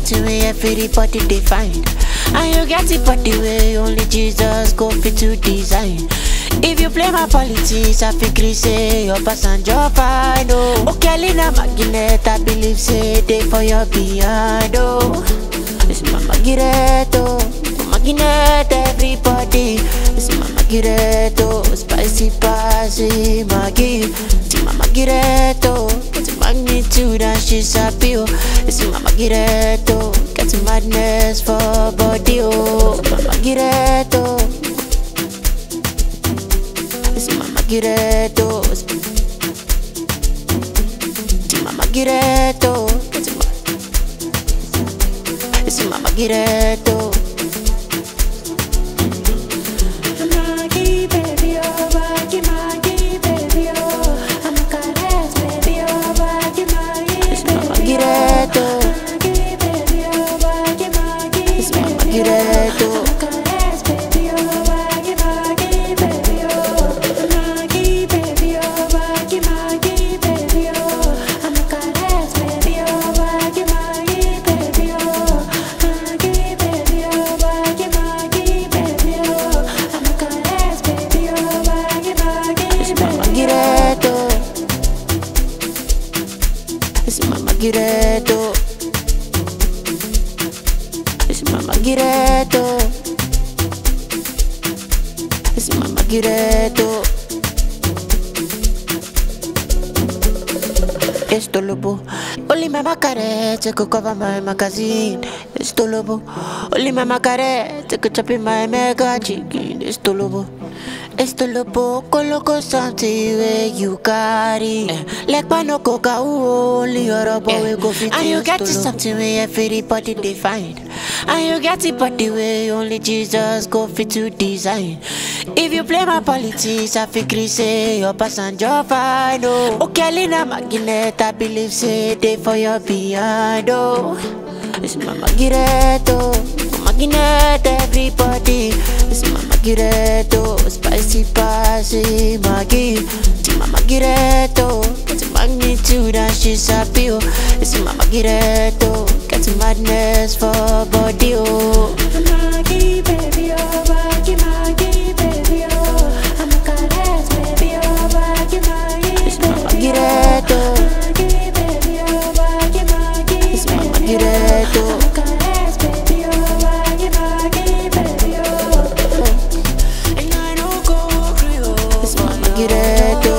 something where everybody they find. And you get it body way only Jesus go fit to design. If you play my politics, I figure say your passenger fine. Oh, okay, Lina Magnet, I believe say they for your behind. Oh, it's Mama Giretto, Magnet, everybody. It's Mama Giretto, spicy, spicy, Maggie. It's Mama Giretto, it's magnitude and she's happy. Oh, it's Mama Giretto, get madness for body. Oh, Mama Giretto. It's Mama Giretto. It's Mama Giretto. It's Mama Giretto. Maggie, baby, oh, Maggie, baby, oh. I'm a caress, baby, oh, Maggie, it's Mama Giretto. Maggie, baby, oh, Maggie, it's Mama Giretto. I'm a caress, baby, oh, Maggie, baby, oh. Maggie, baby, oh, Maggie, baby, oh. I'm a caress, baby, oh, Maggie, baby, oh. Maggie, baby, oh, Maggie, baby, oh. I'm a caress, baby, oh, Maggie, It's Mama Giretto. It's Mama Giretto. It's Mama Giretto. It's Mama Giretto. Esto lobo, only Mama Carette could cover my magazine. Esto lobo, only Mama Carette could chop in my mega chicken. Esto lobo, coloco something where you carry. Like pano coca, only your boy go fit. And you get it something where everybody they find. And you get it body way only Jesus go fit to design. If you play my politics, I figure say your passenger fine. Oh, okay, Lina Magnet, I believe say they for your behind. Oh, it's Mama Giretto, Magnet, everybody. It's Mama Giretto, spicy, spicy, Maggie. It's Mama Giretto, it's magnitude and she's happy. Oh, it's Mama Giretto, get madness for body. Oh, Maggie, baby, oh, Maggie, baby, oh. I'm a caress, baby, oh, Maggie, it's Mama Giretto. Maggie, baby, oh, Maggie, It's Mama Giretto. I'm a caress, baby, oh, Maggie, baby, oh. And I don't go real. It's Mama Giretto.